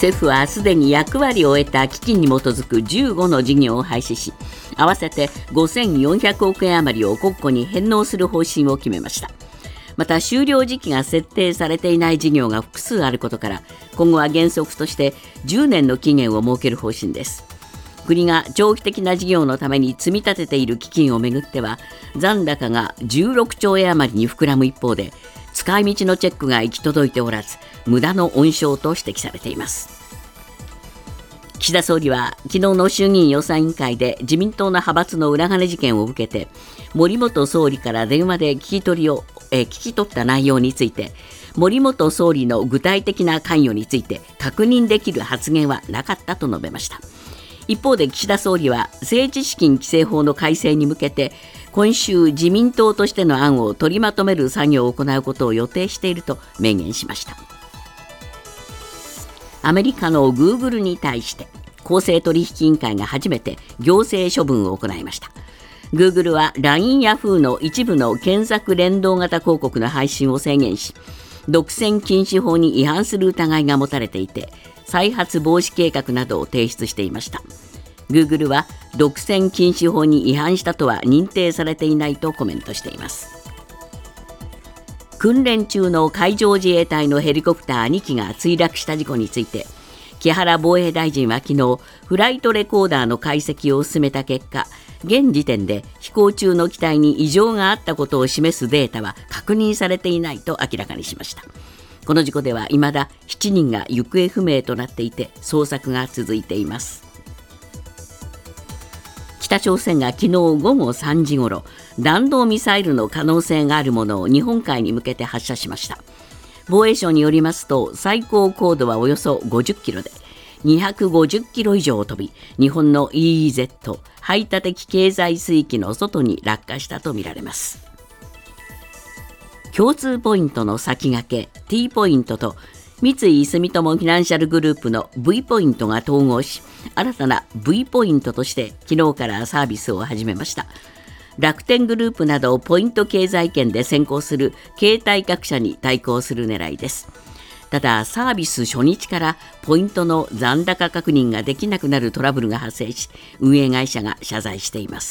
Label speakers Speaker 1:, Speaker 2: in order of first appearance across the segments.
Speaker 1: 政府はすでに役割を終えた基金に基づく15の事業を廃止し、合わせて5400億円余りを国庫に返納する方針を決めました。また終了時期が設定されていない事業が複数あることから、今後は原則として10年の期限を設ける方針です。国が長期的な事業のために積み立てている基金をめぐっては、残高が16兆円余りに膨らむ一方で、使い道のチェックが行き届いておらず、無駄の温床と指摘されています。岸田総理は昨日の衆議院予算委員会で自民党の派閥の裏金事件を受けて、森元総理から電話で聞き取った内容について、森元総理の具体的な関与について確認できる発言はなかったと述べました。一方で岸田総理は政治資金規正法の改正に向けて、今週自民党としての案を取りまとめる作業を行うことを予定していると明言しました。アメリカのグーグルに対して公正取引委員会が初めて行政処分を行いました。グーグルは LINE や Yahoo の一部の検索連動型広告の配信を制限し、独占禁止法に違反する疑いが持たれていて、再発防止計画などを提出していました。グーグルは独占禁止法に違反したとは認定されていないとコメントしています。訓練中の海上自衛隊のヘリコプター2機が墜落した事故について、木原防衛大臣は昨日フライトレコーダーの解析を進めた結果、現時点で飛行中の機体に異常があったことを示すデータは確認されていないと明らかにしました。この事故では未だ7人が行方不明となっていて、捜索が続いています。北朝鮮が昨日午後3時ごろ、弾道ミサイルの可能性があるものを日本海に向けて発射しました。防衛省によりますと、最高高度はおよそ50キロで、250キロ以上を飛び、日本の EEZ 排他的経済水域の外に落下したとみられます。共通ポイントの先駆け T ポイントと三井住友フィナンシャルグループの V ポイントが統合し、新たな V ポイントとして昨日からサービスを始めました。楽天グループなどポイント経済圏で先行する携帯各社に対抗する狙いです。ただ、サービス初日からポイントの残高確認ができなくなるトラブルが発生し、運営会社が謝罪しています。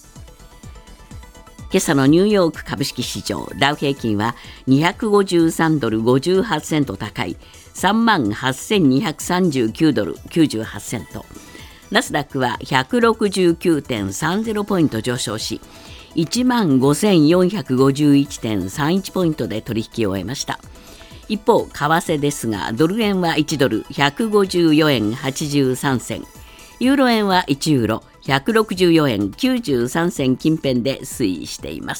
Speaker 1: 今朝のニューヨーク株式市場、ダウ平均は253ドル58セント高い 38,239 ドル98セント、ナスダックは 169.30 ポイント上昇し 15,451.31 ポイントで取引を終えました。一方、為替ですが、ドル円は1ドル154円83銭、ユーロ円は1ユーロ164円93銭近辺で推移しています。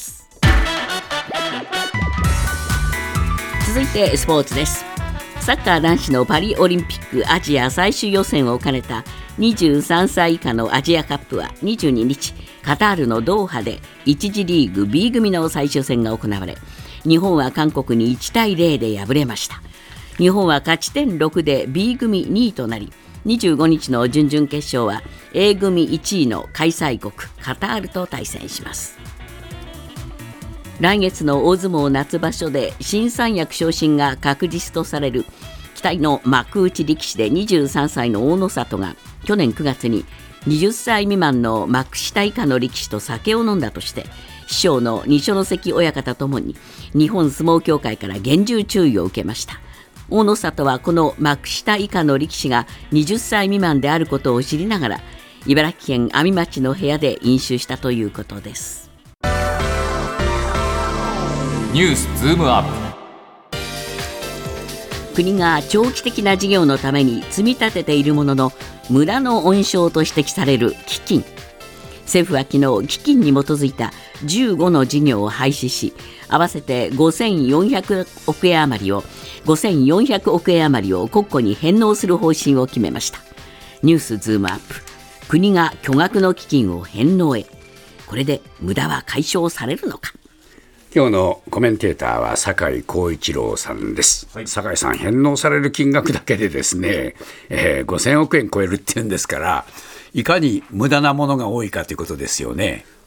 Speaker 1: 続いてスポーツです。サッカー男子のパリオリンピックアジア最終予選を兼ねた23歳以下のアジアカップは22日、カタールのドーハで1次リーグ B 組の最終戦が行われ、日本は韓国に1対0で敗れました。日本は勝ち点6で B 組2位となり、25日の準々決勝は A 組1位の開催国カタールと対戦します。来月の大相撲夏場所で新三役昇進が確実とされる期待の幕内力士で23歳の大野里が去年9月に20歳未満の幕下以下の力士と酒を飲んだとして、師匠の二所ノ関親方ともに日本相撲協会から厳重注意を受けました。大野里はこの幕下以下の力士が20歳未満であることを知りながら、茨城県阿見町の部屋で飲酒したということです。
Speaker 2: ニュースズームアップ。
Speaker 1: 国が長期的な事業のために積み立てているものの無駄の温床と指摘される基金。政府は昨日、基金に基づいた15の事業を廃止し、合わせて5400億円余りを国庫に返納する方針を決めました。ニュースズームアップ。国が巨額の基金を返納へ。これで無駄は解消されるのか。
Speaker 3: 今日のコメンテーターは酒井光一郎さんです。はい、酒井さん、返納される金額だけでですね、5000億円超えるっていうんですから、いかに無駄なものが多いかということですよね。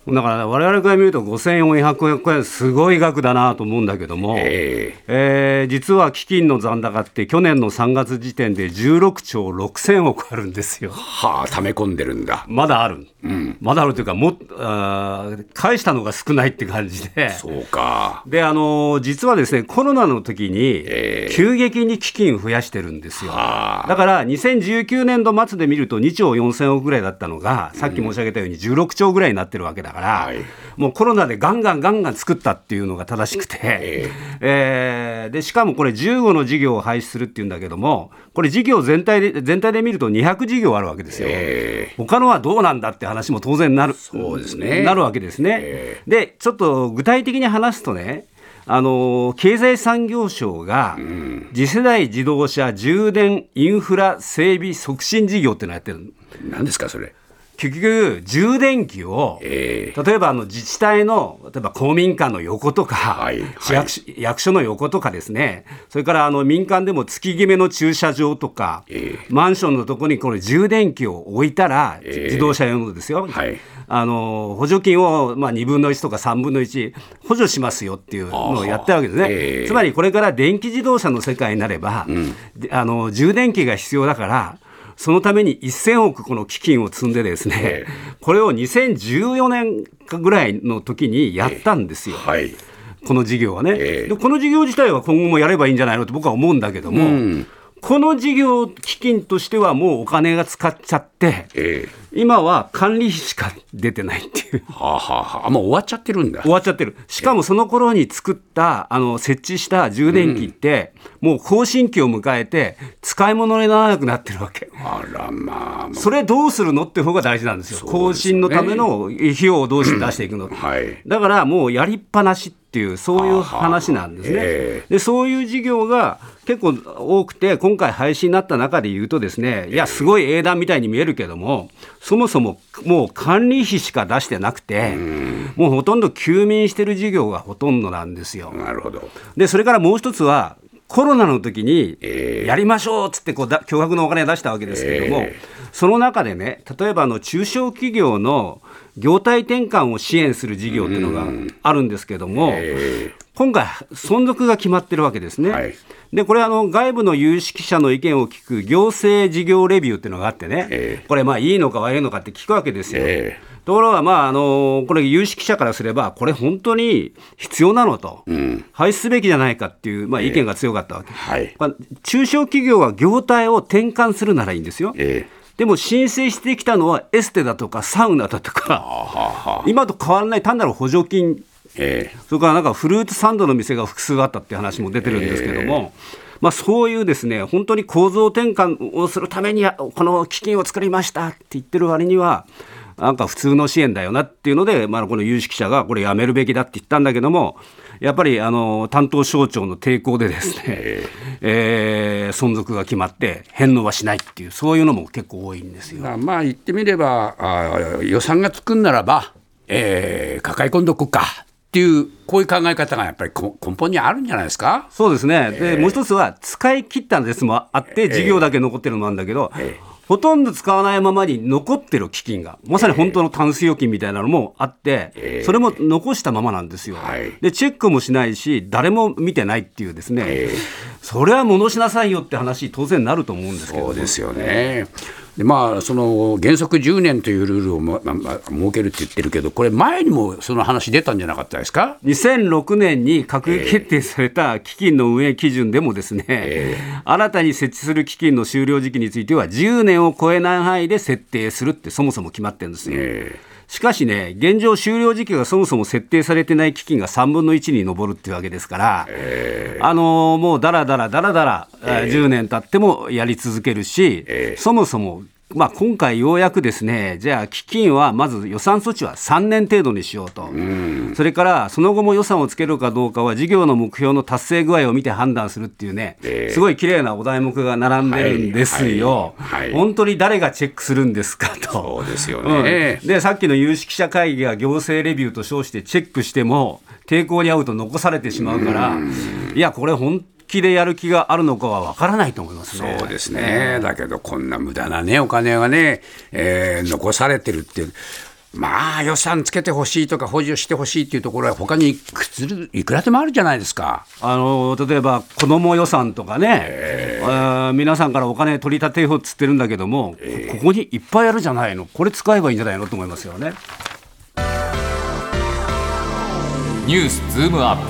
Speaker 4: だから我々から見ると5400億円すごい額だなと思うんだけども、実は基金の残高って去年の3月時点で16兆6000億あるんですよ。
Speaker 3: はあ、溜め込んでるんだ。
Speaker 4: まだある、まだあるというか返したのが少ないって感じで。
Speaker 3: そうか。
Speaker 4: で実はですね、コロナの時に急激に基金増やしてるんですよ。だから2019年度末で見ると2兆4000億ぐらいだったのが、さっき申し上げたように16兆ぐらいになってるわけだから、もうコロナでガンガン作ったっていうのが正しくて、でしかもこれ15の事業を廃止するっていうんだけども、これ事業全体で見ると200事業あるわけですよ。他のはどうなんだって話も当然なるわけですね。でちょっと具体的に話すとね、経済産業省が次世代自動車充電インフラ整備促進事業っていうのをやってる。
Speaker 3: 何ですかそれ。
Speaker 4: 結局充電器を、例えば自治体の例えば公民館の横とか、役所の横とかですね、それから民間でも月決めの駐車場とか、マンションのところにこれ充電器を置いたら、自動車用のですよ、補助金を2分の1とか3分の1補助しますよっていうのをやったわけですね。つまりこれから電気自動車の世界になれば、充電器が必要だから、そのために1000億この基金を積んでですね、これを2014年ぐらいの時にやったんですよ、この事業はね。でこの事業自体は今後もやればいいんじゃないのと僕は思うんだけども、この事業基金としてはもうお金が使っちゃって、今は管理費しか出てないっていう。
Speaker 3: もう終わっちゃってるんだ。
Speaker 4: 終わっちゃってる。しかもその頃に作った設置した充電器って、もう更新期を迎えて使い物にならなくなってるわけ。それどうするのって方が大事なんですよ。更新のための費用をどうして出していくの、だからもうやりっぱなしっていう、そういう話なんですね。でそういう事業が結構多くて、今回廃止になった中で言うとですね、いやすごい英断みたいに見えるけども、そもそももう管理費しか出してなくて、もうほとんど休眠してる事業がほとんどなんですよ。
Speaker 3: なるほど。
Speaker 4: でそれからもう一つは、コロナの時にやりましょうっつって巨額のお金を出したわけですけれども、その中でね、例えば中小企業の業態転換を支援する事業っていうのがあるんですけども、今回存続が決まってるわけですね。でこれ外部の有識者の意見を聞く行政事業レビューっていうのがあってね、これいいのか悪いのかって聞くわけですよ。ところがこれ有識者からすれば、これ本当に必要なのと、廃止すべきじゃないかっていう、意見が強かったわけ。中小企業は業態を転換するならいいんですよ。でも申請してきたのはエステだとかサウナだとか、今と変わらない単なる補助金、それからなんかフルーツサンドの店が複数あったっていう話も出てるんですけども、そういうですね、本当に構造転換をするためにこの基金を作りましたって言ってる割には、なんか普通の支援だよなっていうので、この有識者がこれやめるべきだって言ったんだけども、やっぱり担当省庁の抵抗でですね、存続が決まって返納はしないっていう、そういうのも結構多いんですよ。
Speaker 3: 言ってみれば予算がつくんならば、抱え込んどくかっていう、こういう考え方がやっぱり根本にあるんじゃないですか。
Speaker 4: そうですね。でもう一つは使い切ったんですもあって、事業だけ残ってるのもあるんだけど、ほとんど使わないままに残ってる基金が、まさに本当のタンス預金みたいなのもあって、それも残したままなんですよ。でチェックもしないし、誰も見てないっていうですね、それは戻しなさいよって話当然なると思うんですけど。
Speaker 3: そうですよね。でその原則10年というルールを設けるって言ってるけど、これ前にもその話出たんじゃなかったですか。
Speaker 4: 2006年に閣議決定された基金の運営基準でもですね、新たに設置する基金の終了時期については10年を超えない範囲で設定するってそもそも決まってるんですよ。しかしね、現状終了時期がそもそも設定されてない基金が3分の1に上るっていうわけですから、もうだらだら10年経ってもやり続けるし、そもそも今回ようやくですね、じゃあ基金はまず予算措置は3年程度にしようと、それからその後も予算をつけるかどうかは事業の目標の達成具合を見て判断するっていうね、すごい綺麗なお題目が並んでるんですよ。本当に誰がチェックするんですかと。
Speaker 3: そうですよね。
Speaker 4: でさっきの有識者会議が行政レビューと称してチェックしても抵抗に遭うと残されてしまうから、いやこれ本気でやる気があるのかは分からないと思いますね。
Speaker 3: そうですね。だけどこんな無駄なねお金がね、残されてるってまあ予算つけてほしいとか補助してほしいっていうところは他にいくらでもあるじゃないですか。
Speaker 4: 例えば子ども予算とかね、皆さんからお金取り立てようっつってるんだけども、ここにいっぱいあるじゃないの、これ使えばいいんじゃないのと思いますよね。
Speaker 2: ニュースズームアッ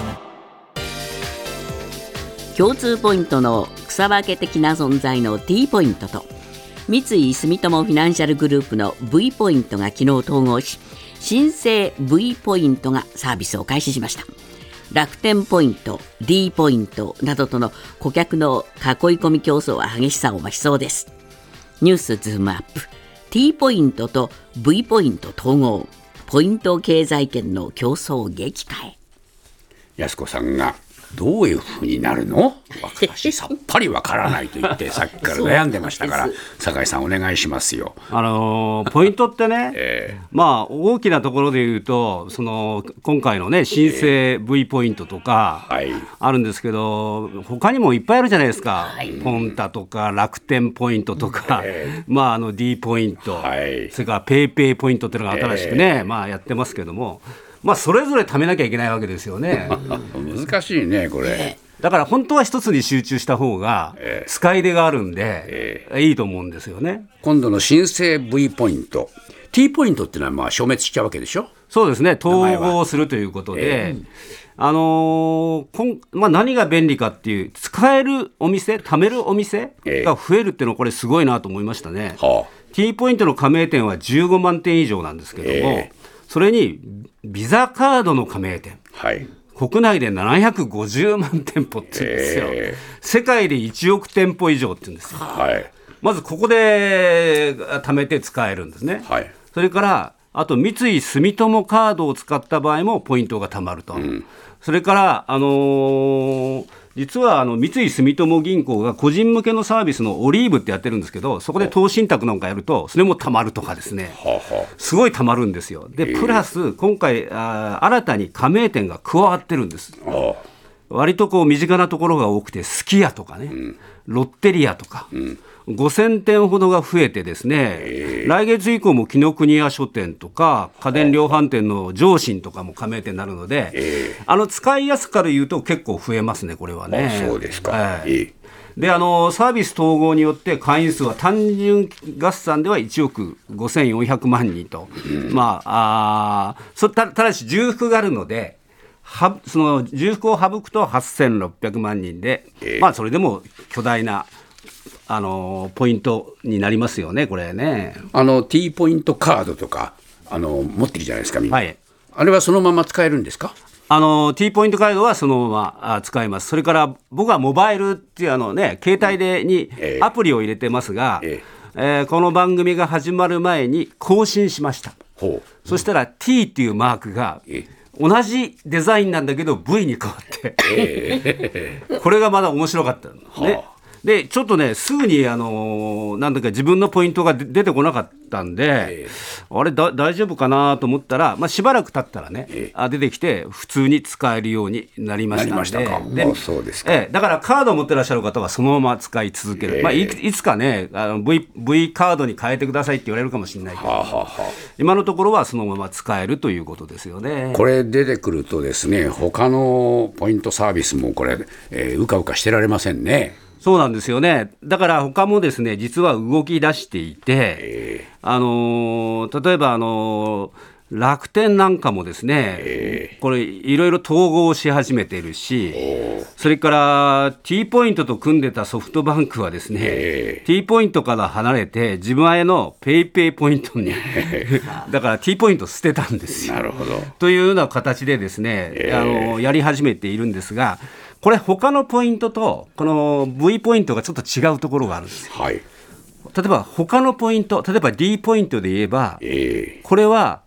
Speaker 2: プ。
Speaker 1: 共通ポイントの草分け的な存在の T ポイントと三井住友フィナンシャルグループの V ポイントが昨日統合し、新生 V ポイントがサービスを開始しました。楽天ポイント、D ポイントなどとの顧客の囲い込み競争は激しさを増しそうです。ニュースズームアップ。 T ポイントと V ポイント統合、ポイント経済圏の競争激化へ。
Speaker 3: 安子さんがどういうふうになるの？私さっぱりわからないと言ってさっきから悩んでましたから酒井さんお願いしますよ。
Speaker 4: ポイントってね、まあ大きなところで言うと今回のね新生 V ポイントとかあるんですけど、他にもいっぱいあるじゃないですか、ポンタとか楽天ポイントとか、D ポイント、それからペイペイポイントっていうのが新しくね、やってますけども、それぞれ貯めなきゃいけないわけですよね。
Speaker 3: 難しいねこれ。
Speaker 4: だから本当は一つに集中した方が使い出があるんで、いいと思うんですよね。
Speaker 3: 今度の新生 V ポイント T ポイントっていうのは消滅しちゃうわけでしょ。
Speaker 4: そうですね、統合するということで、何が便利かっていう、使えるお店、貯めるお店が増えるっていうのはこれすごいなと思いましたね。T ポイントの加盟店は15万店以上なんですけども、それにビザカードの加盟店、国内で750万店舗って言うんですよ、世界で1億店舗以上って言うんですよ、まずここで貯めて使えるんですね、それからあと三井住友カードを使った場合もポイントが貯まると、それから実は三井住友銀行が個人向けのサービスのオリーブってやってるんですけど、そこで投信託なんかやるとそれもたまるとかですね、すごいたまるんですよ。でプラス今回新たに加盟店が加わってるんです。割と身近なところが多くて、すき家とかね、ロッテリアとか、5000店ほどが増えてですね、来月以降も紀ノ国屋書店とか家電量販店の上信とかも加盟店になるので、使いやすから言うと結構増えますね、これはね。
Speaker 3: そうですか。
Speaker 4: でサービス統合によって会員数は単純合算では1億5400万人と、ただし重複があるので、その重複を省くと8600万人で、それでも巨大なポイントになりますよね、これね。
Speaker 3: T ポイントカードとか持ってるじゃないですか、みんな。
Speaker 4: あ
Speaker 3: れはそのまま使えるんですか
Speaker 4: ？T ポイントカードはそのまま使えます。それから僕はモバイルっていう携帯にアプリを入れてますが、この番組が始まる前に更新しました。そしたら T っていうマークが同じデザインなんだけど V に変わって、これがまだ面白かったね。でちょっとねすぐになんだか自分のポイントが出てこなかったんで、あれ大丈夫かなと思ったら、しばらく経ったらね、出てきて普通に使えるようになりましたので、
Speaker 3: そうですか。
Speaker 4: だからカードを持ってらっしゃる方はそのまま使い続ける、いつかねV カードに変えてくださいって言われるかもしれないけど、今のところはそのまま使えるということですよね。
Speaker 3: これ出てくるとですね、他のポイントサービスもこれ、うかうかしてられませんね。
Speaker 4: そうなんですよね。だから他もですね実は動き出していて、例えば楽天なんかもですね、これいろいろ統合し始めているし、それから T ポイントと組んでたソフトバンクはですね、T ポイントから離れて自前のペイペイポイントにだから T ポイント捨てたんですよ。
Speaker 3: なるほど。
Speaker 4: というような形でですね、やり始めているんですが、これ他のポイントとこの V ポイントがちょっと違うところがあるんですよ。例えば他のポイント、例えば D ポイントで言えば、これは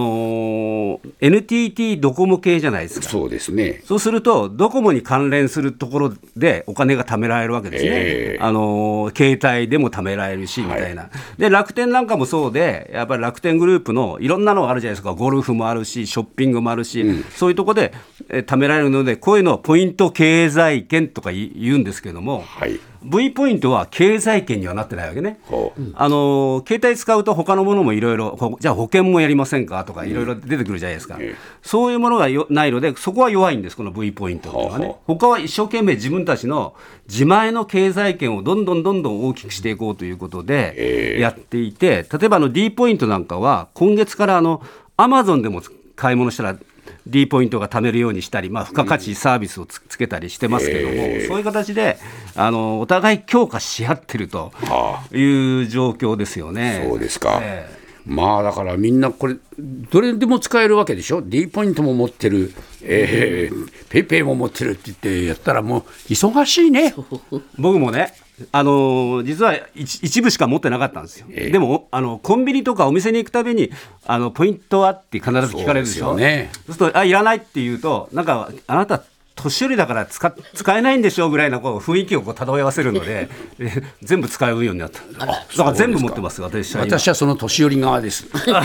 Speaker 4: NTT ドコモ系じゃないですか。
Speaker 3: そうですね。
Speaker 4: そうするとドコモに関連するところでお金が貯められるわけですね。携帯でも貯められるしみたいな、で楽天なんかもそうで、やっぱり楽天グループのいろんなのがあるじゃないですか。ゴルフもあるしショッピングもあるし、そういうところで貯められるので、こういうのをポイント経済圏とか言うんですけども、 V ポイントは経済圏にはなってないわけね。携帯使うと他のものもいろいろ、じゃあ保険もやりませんかとかいろいろ出てくるじゃないですか、そういうものがないので、そこは弱いんです、この V ポイントっていうのはね。他は一生懸命自分たちの自前の経済圏をどんどん大きくしていこうということでやっていて、例えばD ポイントなんかは今月からアマゾンでも買い物したらD ポイントが貯めるようにしたり、付加価値サービスを つけたりしてますけども、そういう形でお互い強化し合ってるという状況ですよね。
Speaker 3: そうですか、まあだからみんなこれどれでも使えるわけでしょ。 D ポイントも持ってる、ペイペイも持ってるって言ってやったらもう忙しいね。
Speaker 4: 僕もね、実は一部しか持ってなかったんですよ、でもコンビニとかお店に行くたびにポイントはって必ず聞かれるでしょ。そうするといらないって言うと、なんかあなた年寄りだから使えないんでしょうぐらいの雰囲気を漂わせるので全部使うようになった。だから全部持ってます。私
Speaker 3: はその年寄り側です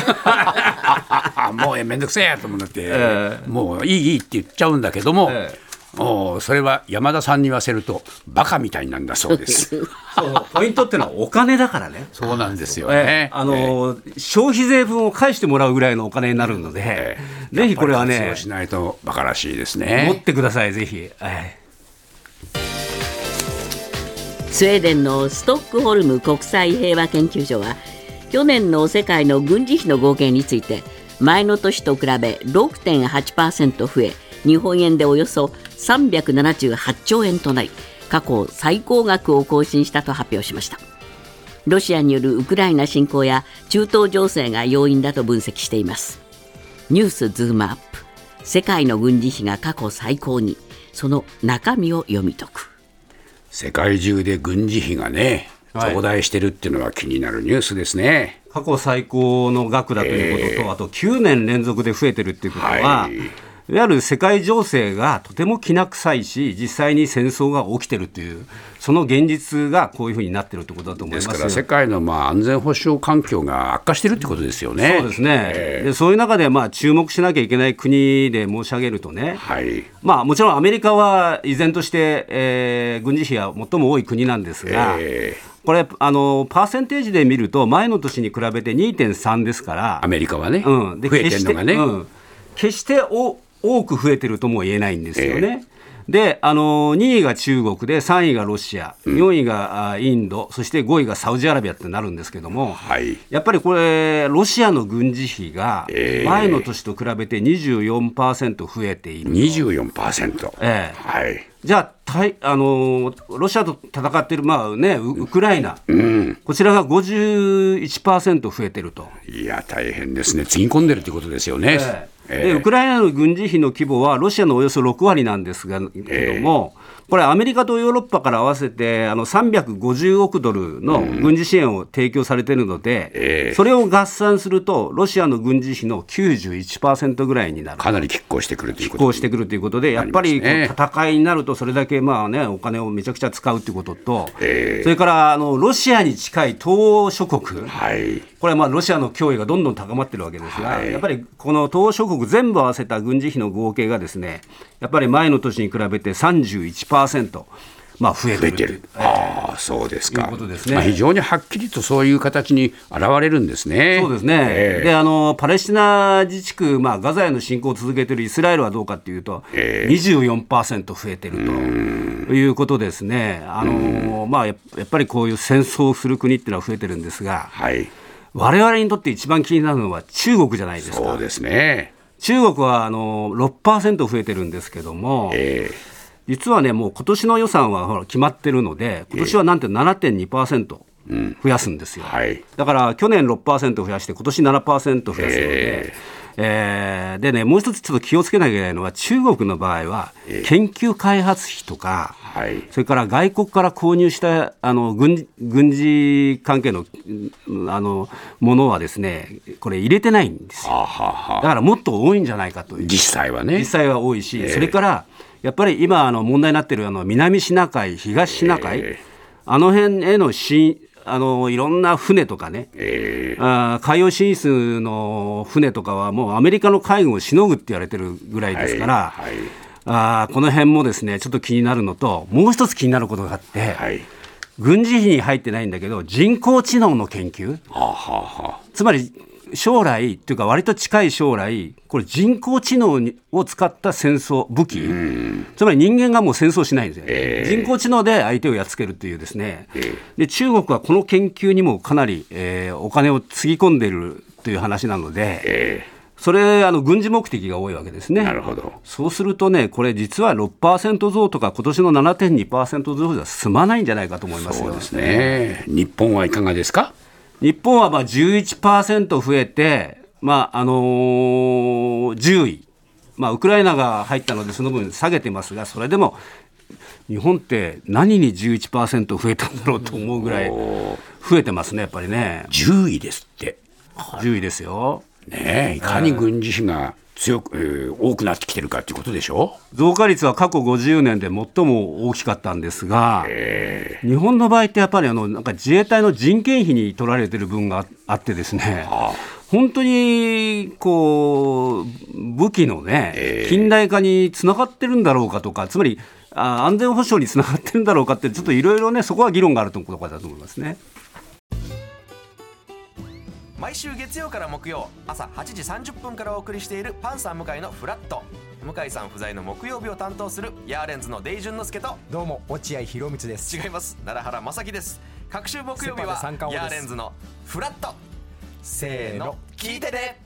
Speaker 3: もうめんどくせえと思って、もういいって言っちゃうんだけども、それは山田さんに言わせるとバカみたいなんだそうです
Speaker 4: そうポイントっていうのはお金だからね。
Speaker 3: そうなんですよね、
Speaker 4: 消費税分を返してもらうぐらいのお金になるので、ぜひこれはね、
Speaker 3: そうしないとバカらしいですね。
Speaker 4: 持ってください、ぜひ。
Speaker 1: スウェーデンのストックホルム国際平和研究所は、去年の世界の軍事費の合計について前の年と比べ 6.8% 増え、日本円でおよそ378兆円となり、過去最高額を更新したと発表しました。ロシアによるウクライナ侵攻や中東情勢が要因だと分析しています。ニュースズームアップ、世界の軍事費が過去最高に、その中身を読み解く。
Speaker 3: 世界中で軍事費がね増大してるっていうのは気になるニュースですね。
Speaker 4: 過去最高の額だということと、あと9年連続で増えてるっていうことは、いわゆる世界情勢がとてもきな臭いし、実際に戦争が起きてるという、その現実がこういうふうになってるということだと思います。
Speaker 3: ですから世界の安全保障環境が悪化してるということですよね。
Speaker 4: そうですね、でそういう中で注目しなきゃいけない国で申し上げるとね、もちろんアメリカは依然として、軍事費が最も多い国なんですが、これパーセンテージで見ると前の年に比べて 2.3 ですから、
Speaker 3: アメリカはね、
Speaker 4: で
Speaker 3: 増えてるのがね、
Speaker 4: 決して多く増えてるとも言えないんですよね。で2位が中国で、3位がロシア、4位がインド、そして5位がサウジアラビアってなるんですけども、やっぱりこれロシアの軍事費が前の年と比べて 24% 増えている。
Speaker 3: 24%、
Speaker 4: じゃあロシアと戦っている、ウクライナ、こちらが 51% 増えてると。
Speaker 3: いや大変ですね。つぎ込んでるということですよね。
Speaker 4: でウクライナの軍事費の規模はロシアのおよそ6割なんですけども、これアメリカとヨーロッパから合わせて350億ドルの軍事支援を提供されているので、それを合算するとロシアの軍事費の 91% ぐらいになる。
Speaker 3: かなり拮抗してくるという
Speaker 4: ことで、やっぱり戦いになるとそれだけお金をめちゃくちゃ使うということと、それからロシアに近い東欧諸国、これはロシアの脅威がどんどん高まっているわけですが、やっぱりこの東欧諸国全部合わせた軍事費の合計がですね、やっぱり前の年に比べて 31%、増えてる。
Speaker 3: そうですか。
Speaker 4: いうことですね。
Speaker 3: 非常にはっきりとそういう形に現れるんですね。
Speaker 4: そうですね。でパレスチナ自治区、ガザへの侵攻を続けているイスラエルはどうかというと、24% 増えてるということですね。やっぱりこういう戦争をする国っていうのは増えてるんですが、我々にとって一番気になるのは中国じゃないですか。
Speaker 3: そうですね。
Speaker 4: 中国は6% 増えてるんですけども、実はね、もう今年の予算は決まってるので、今年はなんて 7.2% 増やすんですよ。だから去年 6% 増やして今年 7% 増やすので、でね、もう一つちょっと気をつけなきゃいけないのは、中国の場合は研究開発費とか、それから外国から購入した軍事関係のものはですね、これ入れてないんですよ。だからもっと多いんじゃないかという。
Speaker 3: 実際はね。
Speaker 4: 実際は多いし、それからやっぱり今問題になっている南シナ海、東シナ海、辺へのいろんな船とかね、海洋進出の船とかはもうアメリカの海軍をしのぐって言われてるぐらいですから、この辺もですねちょっと気になるのと、もう一つ気になることがあって、 軍事費に入ってないんだけど人工知能の研究、つまり将来っていうか割と近い将来これ人工知能を使った戦争武器、つまり人間がもう戦争しないんですよ、人工知能で相手をやっつけるっていうですね、で中国はこの研究にもかなり、お金をつぎ込んでいるという話なので、それ軍事目的が多いわけですね。
Speaker 3: なるほど。
Speaker 4: そうするとねこれ実は 6% 増とか今年の 7.2% 増では済まないんじゃないかと思いますよ。
Speaker 3: そうですね。日本はいかがですか？
Speaker 4: 日本は11% 増えて、10位、ウクライナが入ったのでその分下げてますが、それでも日本って何に 11% 増えたんだろうと思うぐらい増えてますね、やっぱりね。
Speaker 3: 10位ですって。
Speaker 4: 10位ですよ。
Speaker 3: ねえ、いかに軍事費が強く、多くなってきてるかということでしょ。
Speaker 4: 増加率は過去50年で最も大きかったんですが、日本の場合ってやっぱりなんか自衛隊の人件費に取られてる分があってですね、本当にこう武器のね、近代化につながってるんだろうかとか、つまり安全保障につながってるんだろうかって、ちょっといろいろねそこは議論があるところだと思いますね。
Speaker 5: 毎週月曜から木曜朝8時30分からお送りしているパンサー向井のフラット。向井さん不在の木曜日を担当するヤーレンズのデイジュンの之介と、
Speaker 6: どうも落合博満です。
Speaker 5: 違います、奈良原正樹です。各週木曜日はヤーレンズのフラット。せーの聞いてね。